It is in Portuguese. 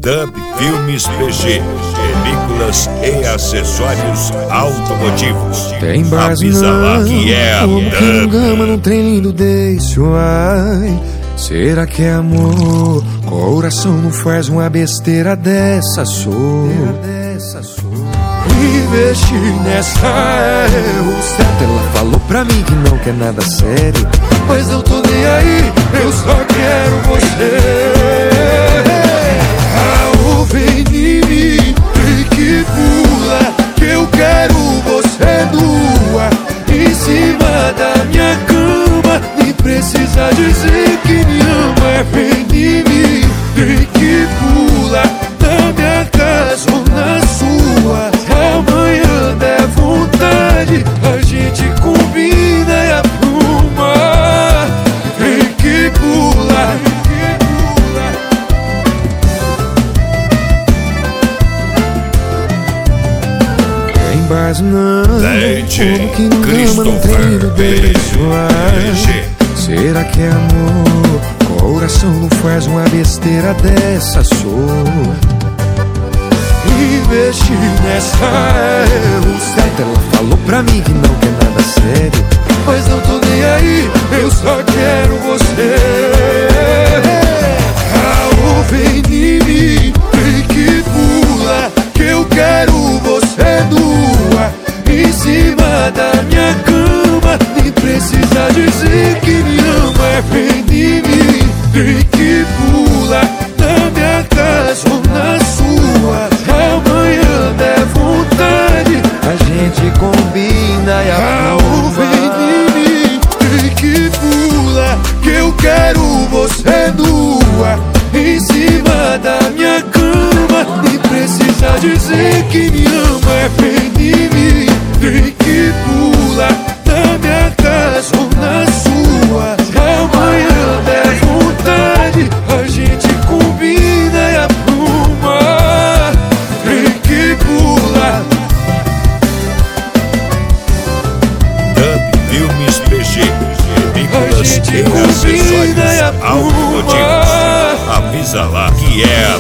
Dub Filmes PG, películas e acessórios automotivos. Tem base Avisa lá que é a como quem Dub. engama num trem lindo desse, ai. Será que é amor? Coração não faz uma besteira dessa, sou. Investir nessa é o certo. Ela falou pra mim que não quer nada sério, mas eu tô nem aí, eu só quero você. Vem em mim e que pula, que eu quero você nua em cima da minha cama. Nem precisa dizer que me ama. Vem em mim e que pula na minha casa ou na sua. Amanhã der vontade, a gente combina e apruma. Vem que pula. Mas não, Leite, como que engama num trem lindo desse, ai. Será que é amor? Coração não faz uma besteira dessa, sou. Investir nessa é o certo. Ela falou pra mim que não quer nada sério, mas não tô nem aí, eu só quero você. Vem em mim e que pula, que eu quero você nua em cima da minha cama. Nem precisa dizer que me ama. Vem em mim e que pula na minha casa ou na sua. Amanhã der vontade, a gente combina e aprova. Vem em mim e que pula, que eu quero você nua em cima da minha cama. Nem precisa dizer que me ama. Vem em mim e que pula na minha casa ou na sua. Amanhã der vontade, a gente combina e apruma. Vem que pula. Dub Filmes PG, películas e acessórios automotivos. Avisa lá que é a